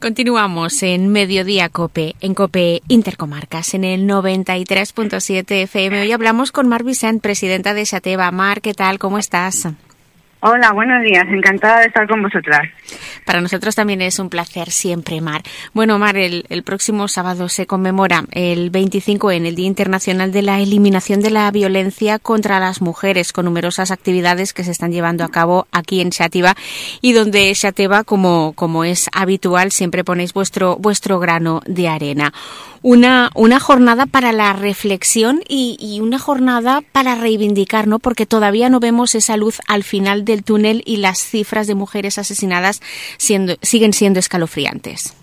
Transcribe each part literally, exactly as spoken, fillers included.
Continuamos en Mediodía COPE, en COPE Intercomarcas, en el noventa y tres punto siete F M. Hoy hablamos con Mar Vicent, presidenta de Xateva. Mar, ¿qué tal? ¿Cómo estás? Hola, buenos días. Encantada de estar con vosotras. Para nosotros también es un placer siempre, Mar. Bueno, Mar, el, el próximo sábado se conmemora el veinticinco ene, el Día Internacional de la Eliminación de la Violencia contra las Mujeres, con numerosas actividades que se están llevando a cabo aquí en Xateva y donde Xateva, como, como es habitual, siempre ponéis vuestro, vuestro grano de arena. Una, una jornada para la reflexión y, y una jornada para reivindicar, ¿no? Porque todavía no vemos esa luz al final del túnel y las cifras de mujeres asesinadas siendo, siguen siendo escalofriantes.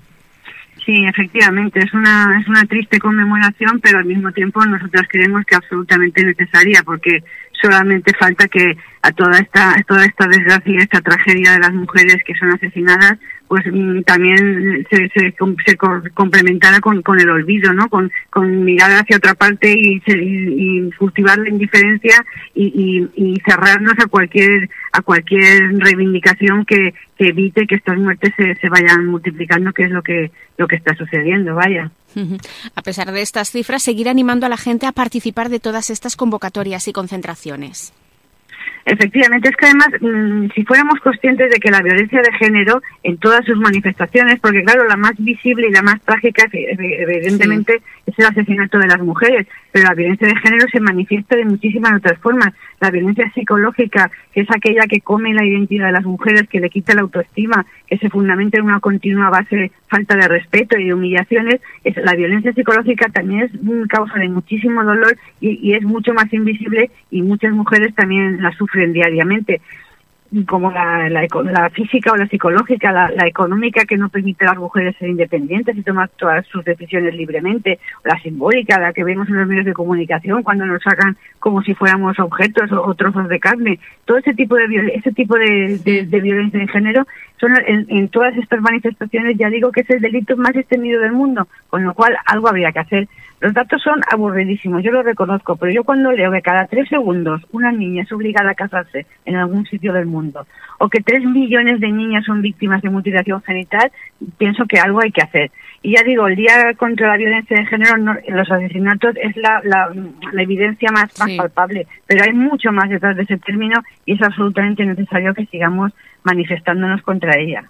Sí, efectivamente, es una, es una triste conmemoración, pero al mismo tiempo nosotros creemos que absolutamente necesaria, porque solamente falta que a toda esta, a toda esta desgracia y esta tragedia de las mujeres que son asesinadas, pues también se, se, se complementara con, con el olvido, ¿no? Con, con mirar hacia otra parte y, y, y cultivar la indiferencia y, y, y cerrarnos a cualquier a cualquier reivindicación que, que evite que estas muertes se, se vayan multiplicando, que es lo que lo que está sucediendo, vaya. A pesar de estas cifras, seguir animando a la gente a participar de todas estas convocatorias y concentraciones. Efectivamente, es que además, mmm, si fuéramos conscientes de que la violencia de género en todas sus manifestaciones, porque claro, la más visible y la más trágica evidentemente sí. es el asesinato de las mujeres, pero la violencia de género se manifiesta de muchísimas otras formas. La violencia psicológica, que es aquella que come la identidad de las mujeres, que le quita la autoestima, que se fundamenta en una continua base de falta de respeto y de humillaciones, es, la violencia psicológica también es causa de muchísimo dolor y, y es mucho más invisible y muchas mujeres también la sufren diariamente, como la, la, la física o la psicológica, la, la económica, que no permite a las mujeres ser independientes y tomar todas sus decisiones libremente, o la simbólica, la que vemos en los medios de comunicación cuando nos sacan como si fuéramos objetos o, o trozos de carne. Todo ese tipo de ese tipo de, de, de violencia de género son en, en todas estas manifestaciones, ya digo que es el delito más extendido del mundo, con lo cual algo habría que hacer. Los datos son aburridísimos, yo lo reconozco, pero yo cuando leo que cada tres segundos una niña es obligada a casarse en algún sitio del mundo, o que tres millones de niñas son víctimas de mutilación genital, pienso que algo hay que hacer. Y ya digo, el Día contra la Violencia de Género, no, los asesinatos es la, la, la evidencia más, más sí. palpable, pero hay mucho más detrás de ese término y es absolutamente necesario que sigamos manifestándonos contra ella.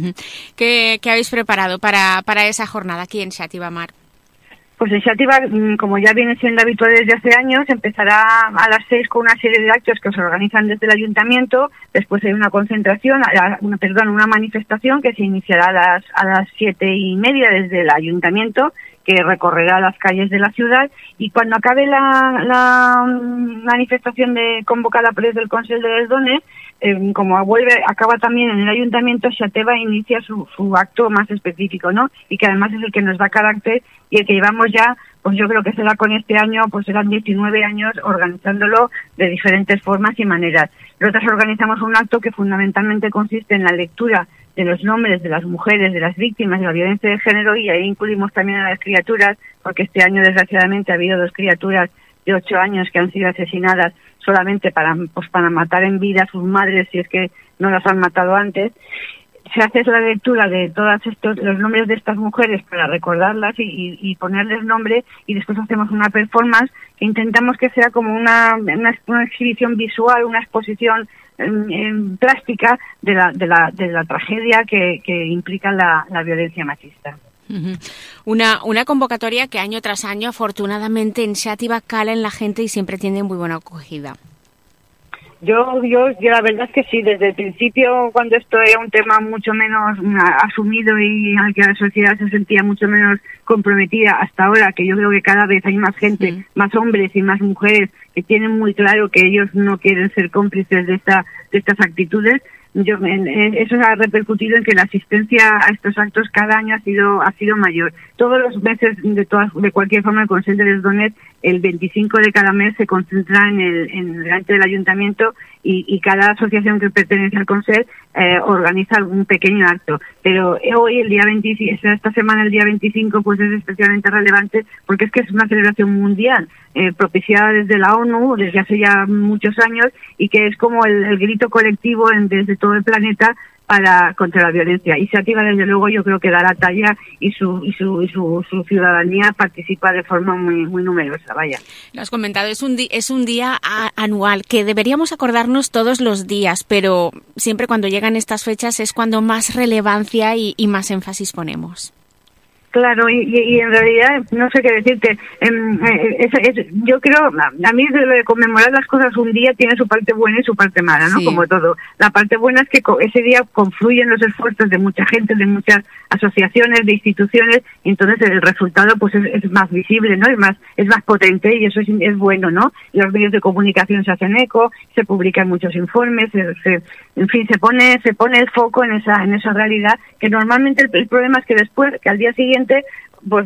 ¿Qué, qué habéis preparado para, para esa jornada aquí en Xateva, Mar? Pues en Xateva, como ya viene siendo habitual desde hace años, empezará a las seis con una serie de actos que se organizan desde el ayuntamiento. Después hay una concentración, una, perdón, una manifestación que se iniciará a las a las siete y media desde el ayuntamiento, que recorrerá las calles de la ciudad, y cuando acabe la, la manifestación de convocada por el Consell de les Dones, eh, como vuelve, acaba también en el ayuntamiento, Xateva inicia su, su acto más específico, ¿no? Y que además es el que nos da carácter y el que llevamos ya, pues yo creo que será con este año, pues serán diecinueve años organizándolo de diferentes formas y maneras. Nosotros organizamos un acto que fundamentalmente consiste en la lectura de los nombres de las mujeres, de las víctimas de la violencia de género, y ahí incluimos también a las criaturas, porque este año desgraciadamente ha habido dos criaturas de ocho años que han sido asesinadas solamente para, pues, para matar en vida a sus madres, si es que no las han matado antes. Se hace la lectura de todos estos los nombres de estas mujeres para recordarlas y, y, y ponerles nombre, y después hacemos una performance que intentamos que sea como una, una, una exhibición visual, una exposición en, en plástica de la, de la, de la tragedia que, que implica la, la violencia machista. Una, una convocatoria que año tras año afortunadamente en Xateva cala en la gente y siempre tiene muy buena acogida. Yo, yo, yo la verdad es que sí, desde el principio, cuando esto era un tema mucho menos asumido y al que la sociedad se sentía mucho menos comprometida, hasta ahora, que yo creo que cada vez hay más gente, sí. más hombres y más mujeres que tienen muy claro que ellos no quieren ser cómplices de esta, de estas actitudes. Yo, en, en, eso ha repercutido en que la asistencia a estos actos cada año ha sido ha sido mayor. Todos los meses, de todas de cualquier forma, el Consell de les Dones, el veinticinco de cada mes se concentra en el en delante del ayuntamiento y, y cada asociación que pertenece al Consell eh, organiza un pequeño acto. Pero hoy, el día veinticinco, esta semana, el día veinticinco, pues es especialmente relevante porque es que es una celebración mundial, eh, propiciada desde la ONU desde hace ya muchos años, y que es como el, el grito colectivo en, desde todo el planeta para contra la violencia. Y Xàtiva, desde luego, yo creo que da la talla y su y su y su, su ciudadanía participa de forma muy muy numerosa. Vaya. Lo has comentado, es un di- es un día a- anual que deberíamos acordarnos todos los días, pero siempre cuando llegan estas fechas es cuando más relevancia y, y más énfasis ponemos. Claro, y, y, y en realidad, no sé qué decirte, eh, es, es, yo creo, a mí de lo de conmemorar las cosas un día tiene su parte buena y su parte mala, ¿no? Sí. Como todo. La parte buena es que ese día confluyen los esfuerzos de mucha gente, de muchas asociaciones, de instituciones, y entonces el resultado pues es, es más visible, ¿no? Es más es más potente y eso es, es bueno, ¿no? Los medios de comunicación se hacen eco, se publican muchos informes, se, se, en fin, se pone se pone el foco en esa en esa realidad que normalmente el, el problema es que después, que al día siguiente pues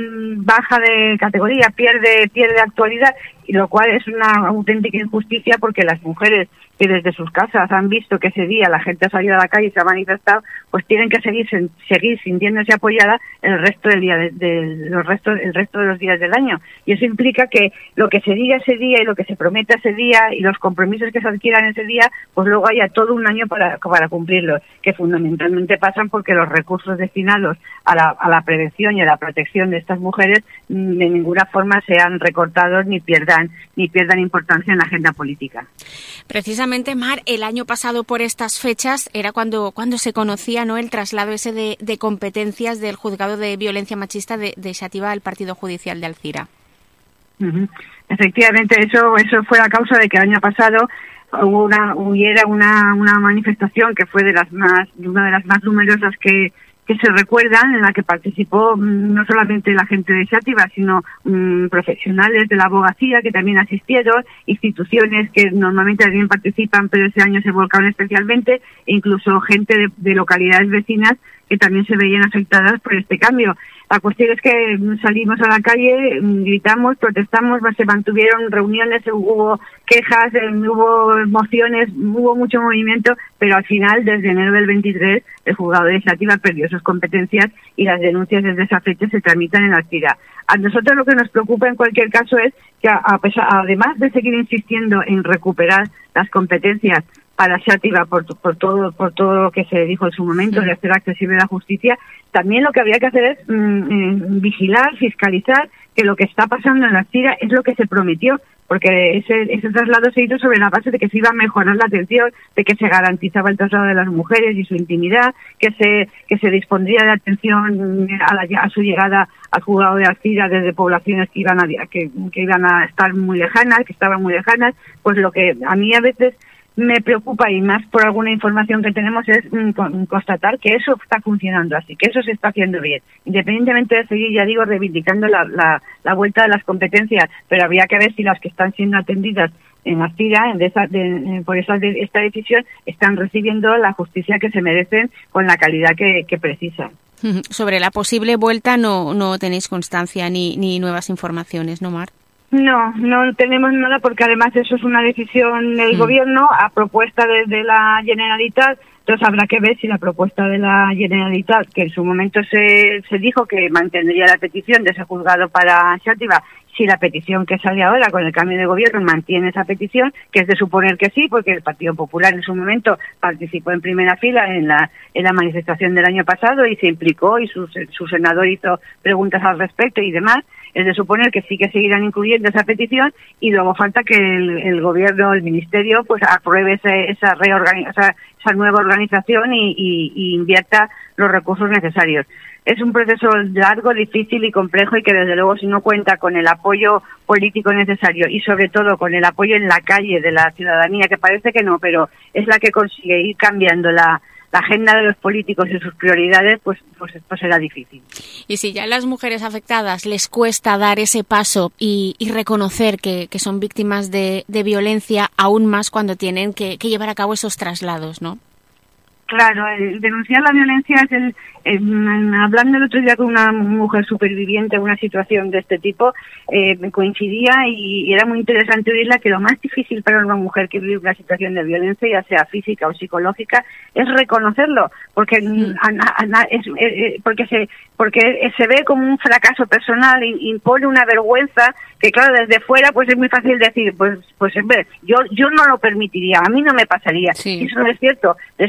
baja de categoría, pierde pierde actualidad, y lo cual es una auténtica injusticia porque las mujeres que desde sus casas han visto que ese día la gente ha salido a la calle y se ha manifestado, pues tienen que seguir seguir sintiéndose apoyada el resto del día de, de los restos el resto de los días del año, y eso implica que lo que se diga ese día y lo que se prometa ese día y los compromisos que se adquieran ese día, pues luego haya todo un año para para cumplirlos, que fundamentalmente pasan porque los recursos destinados a la a la prevención y a la protección de estas mujeres de ninguna forma sean recortados ni pierdan ni pierdan importancia en la agenda política. Precisamente, Mar, el año pasado por estas fechas era cuando cuando se conocía, ¿no?, el traslado ese de, de competencias del juzgado de violencia machista de, de Xàtiva al partido judicial de Alzira. Uh-huh. Efectivamente, eso eso fue la causa de que el año pasado hubo una hubiera una una manifestación que fue de las más una de las más numerosas que que se recuerdan, en la que participó no solamente la gente de Xàtiva, sino um, profesionales de la abogacía que también asistieron, instituciones que normalmente también participan, pero ese año se volcaron especialmente, e incluso gente de, de localidades vecinas que también se veían afectadas por este cambio. La cuestión es que salimos a la calle, gritamos, protestamos, se mantuvieron reuniones, hubo quejas, hubo mociones, hubo mucho movimiento, pero al final, desde enero del veintitrés, el juzgado de Xàtiva perdió sus competencias y las denuncias desde esa fecha se tramitan en Alzira. A nosotros lo que nos preocupa en cualquier caso es que, a pesar, además de seguir insistiendo en recuperar las competencias para Xàtiva por, por todo por todo lo que se dijo en su momento, sí, de hacer accesible la justicia, también lo que habría que hacer es mm, vigilar, fiscalizar que lo que está pasando en Alzira es lo que se prometió, porque ese, ese traslado se hizo sobre la base de que se iba a mejorar la atención, de que se garantizaba el traslado de las mujeres y su intimidad, que se que se dispondría de atención a, la, a su llegada al juzgado de Alzira desde poblaciones que iban a que, que iban a estar muy lejanas, que estaban muy lejanas. Pues lo que a mí a veces me preocupa, y más por alguna información que tenemos, es mm, constatar que eso está funcionando así, que eso se está haciendo bien, independientemente de seguir, ya digo, reivindicando la, la, la vuelta de las competencias, pero habría que ver si las que están siendo atendidas en Alzira, de esa, de, por esa, de, esta decisión, están recibiendo la justicia que se merecen con la calidad que, que precisan. Sobre la posible vuelta no no tenéis constancia ni, ni nuevas informaciones, ¿no, Mar? No, no tenemos nada, porque además eso es una decisión del mm. gobierno a propuesta de, de la Generalitat. Entonces habrá que ver si la propuesta de la Generalitat, que en su momento se, se dijo que mantendría la petición de ese juzgado para Xàtiva, si la petición que sale ahora con el cambio de gobierno mantiene esa petición, que es de suponer que sí, porque el Partido Popular en su momento participó en primera fila en la en la manifestación del año pasado y se implicó, y su, su senador hizo preguntas al respecto y demás. Es de suponer que sí que seguirán incluyendo esa petición, y luego falta que el, el gobierno, el ministerio, pues apruebe ese, esa reorganización, esa nueva organización y, y, y invierta los recursos necesarios. Es un proceso largo, difícil y complejo, y que desde luego, si no cuenta con el apoyo político necesario y sobre todo con el apoyo en la calle de la ciudadanía, que parece que no, pero es la que consigue ir cambiando la la agenda de los políticos y sus prioridades, pues, pues, pues será difícil. Y si ya a las mujeres afectadas les cuesta dar ese paso y, y reconocer que, que son víctimas de, de violencia, aún más cuando tienen que, que llevar a cabo esos traslados, ¿no? Claro, el denunciar la violencia es el, el, hablando el otro día con una mujer superviviente de una situación de este tipo, eh, me coincidía y, y era muy interesante oírla, que lo más difícil para una mujer que vive una situación de violencia, ya sea física o psicológica, es reconocerlo, porque mm. a, a, es, eh, porque se porque se ve como un fracaso personal, impone una vergüenza que, claro, desde fuera pues es muy fácil decir, pues pues en vez, yo yo no lo permitiría, a mí no me pasaría. Sí. Eso no es cierto. Les pasan mujeres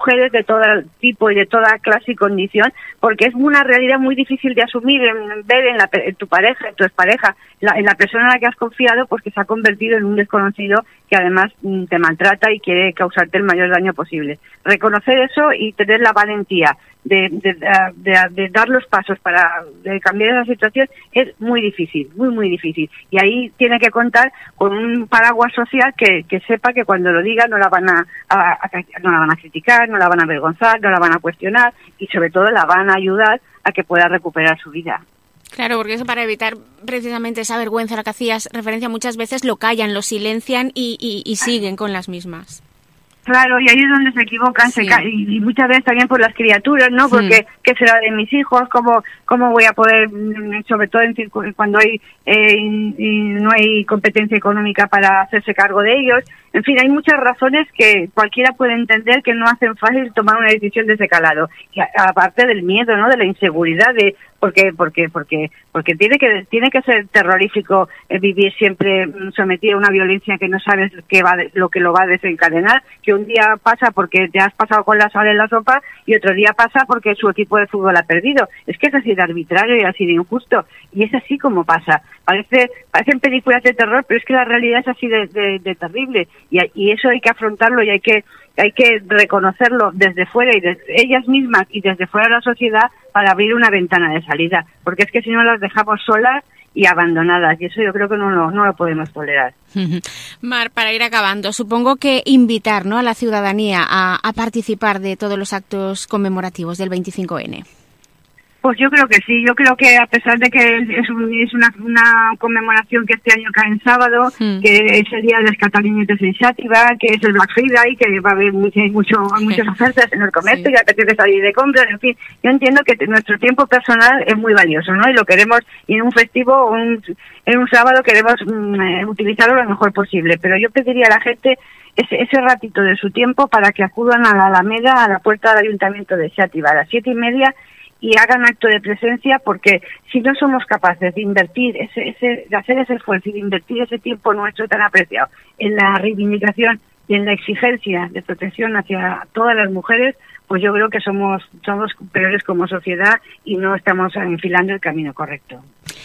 mujeres de todo tipo y de toda clase y condición, porque es una realidad muy difícil de asumir, en ver en, la, en tu pareja, en tu expareja, la, en la persona a la que has confiado, pues que se ha convertido en un desconocido que además te maltrata y quiere causarte el mayor daño posible. Reconocer eso y tener la valentía de, de, de, de dar los pasos para de cambiar esa situación es muy difícil, muy, muy difícil. Y ahí tiene que contar con un paraguas social que, que sepa que cuando lo diga no la van a, a, a, no la van a criticar, no la van a avergonzar, no la van a cuestionar y sobre todo la van a ayudar a que pueda recuperar su vida. Claro, porque eso para evitar precisamente esa vergüenza a la que hacías referencia muchas veces lo callan, lo silencian y, y, y siguen con las mismas. Claro, y ahí es donde se equivocan, sí. se ca- y, y muchas veces también por las criaturas, ¿no? Porque, mm. ¿qué será de mis hijos? ¿Cómo cómo voy a poder, sobre todo en circu- cuando hay eh, y, y no hay competencia económica para hacerse cargo de ellos? En fin, hay muchas razones que cualquiera puede entender que no hacen fácil tomar una decisión de ese calado. Y a, aparte del miedo, ¿no? De la inseguridad, de porque porque porque porque tiene que tiene que ser terrorífico eh, vivir siempre sometido a una violencia que no sabes qué va de, lo que lo va a desencadenar, que un día pasa porque te has pasado con la sal en la sopa y otro día pasa porque su equipo de fútbol ha perdido. Es que es así de arbitrario y así de injusto, y es así como pasa. Parece parecen películas de terror, pero es que la realidad es así de, de, de terrible, y, y eso hay que afrontarlo y hay que hay que reconocerlo desde fuera y de ellas mismas y desde fuera de la sociedad para abrir una ventana de salida, porque es que si no las dejamos solas y abandonadas, y eso yo creo que no, no, no lo podemos tolerar. Mar, para ir acabando, supongo que invitar, ¿no?, a la ciudadanía a, a participar de todos los actos conmemorativos del veinticinco ene. Pues yo creo que sí, yo creo que a pesar de que es, un, es una, una conmemoración que este año cae en sábado, mm. que es el Día de las Catalinetes en Xàtiva, que es el Black Friday, que va a haber mucho, mucho, muchas ofertas en el comercio, sí. y apetece salir de compras, en fin, yo entiendo que nuestro tiempo personal es muy valioso, ¿no? Y lo queremos, y en un festivo, un, en un sábado queremos mm, utilizarlo lo mejor posible, pero yo pediría a la gente ese, ese ratito de su tiempo para que acudan a la Alameda, a la puerta del Ayuntamiento de Xàtiva, a las siete y media, y hagan acto de presencia, porque si no somos capaces de invertir, ese, ese, de hacer ese esfuerzo y de invertir ese tiempo nuestro tan apreciado en la reivindicación y en la exigencia de protección hacia todas las mujeres, pues yo creo que somos, somos peores como sociedad y no estamos enfilando el camino correcto.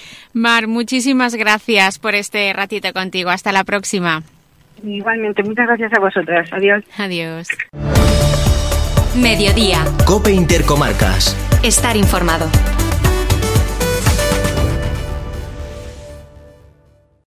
Mar, muchísimas gracias por este ratito contigo. Hasta la próxima. Igualmente, muchas gracias a vosotras. Adiós. Adiós. Mediodía. COPE Intercomarcas. Estar informado.